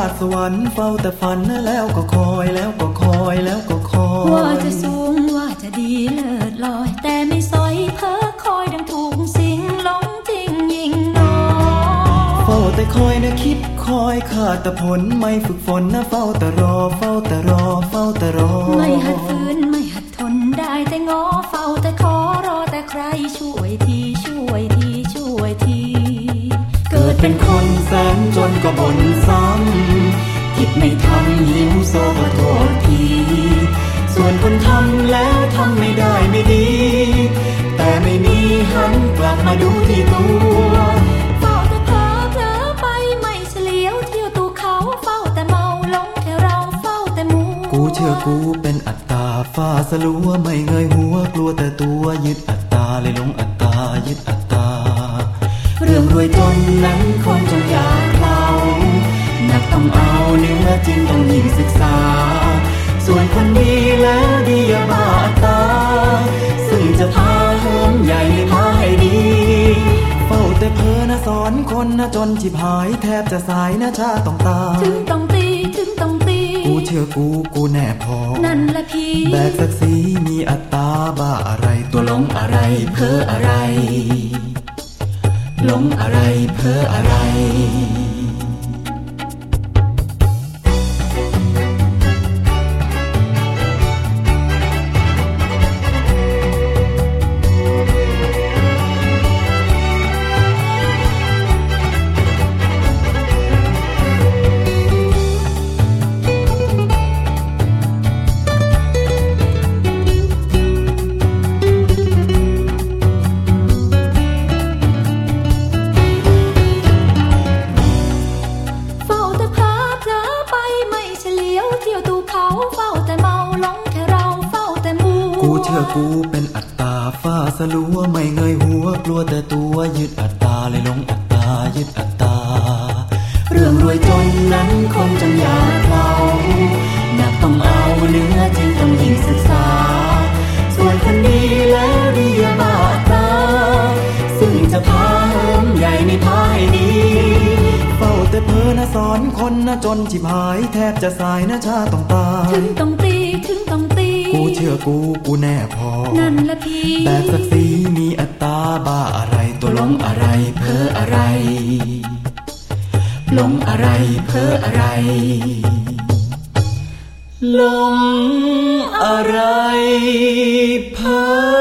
าสสวรรค์เฝ้าแต่ฝันแล้วก็คอยแล้วก็คอยแล้วก็คอยว่าจะสูงว่าจะดีเลิศลอยแต่ไม่สอยเพ้อคอยดังถูกสิงหลงจริงยิ่งน้อยเฝ้าแต่คอยนะคิดคอยขาดแต่ผลไม่ฝึกฝนนะเฝ้าแต่รอเฝ้าแต่รอเฝ้าแต่รอไม่หัดฝืนไม่หัดทนได้แต่งอเฝ้าแต่ขอรอแต่ใครช่วยทีช่วยทีช่วยทีเกิดเป็นคนแสนจนก็บ่นซ้ำคิดไม่ทำหิวโซก็โทษทีส่วนคนทำแล้วทำไม่ได้ไม่ดีแต่ไม่มีหันกลับมาดูที่ตัวเฝ้าแต่เผลอไปไม่เฉลียวเที่ยวตูเขาเฝ้าแต่เมาหลงแค่เราเฝ้าแต่มัวกูเชื่อกูเป็นอัตตาฟ้าสลัวไม่เงยหัวกลัวแต่ตัวยึดอัตตาเลยหลงอัตตายึดอัตตาเรื่องรวยจนนั้นคนจนอยากเรานักต้องเอาเนื้อจริงต้องยิ่งศึกษาส่วนคนดีแล้วดีอย่าบ้าอัตตาซึ่งจะพาเหิมใหญ่พาให้ดีเฝ้าแต่เพ้อนะสอนคนนะจนฉิบหายแทบจะสายนะชาต้องตาถึงต้องตีถึงต้องตีกูเชื่อกูแน่พอนั่นแหละพี่แบกศักดิ์ศรีมีอัตตาบ้าอะไรตัวหลงอะไรเพ้ออะไรหลงอะไรเพ้ออะไรกูเป็นอัตตาฟ้าสลัวไม่เงยหัวกลัวแต่ตัวยึดอัตตาเลยหลงอัตตายึดอัตตาเรื่องรวยจนนั้นคงจนอยากเรานักต้องเอาเนื้อจริงต้องยิ่งศึกษาส่วนคนดีแล้วดีอย่าบ้าอัตตาซึ่งจะพาเหิมใหญ่ไม่พาให้ดีเฝ้าแต่เพ้อนะสอนคนนะจนฉิบหายแทบจะสายนะชาต้องตาถึงต้องตีถึงต้องตีกูเชื่อกูแน่พอนั่นแหละพี่แบกศักดิ์ศรีมีอัตตาบ้าอะไรตัวหลงอะไรเพ้ออะไรหลงอะไรเพ้ออะไรหลงอะไรเพ้อ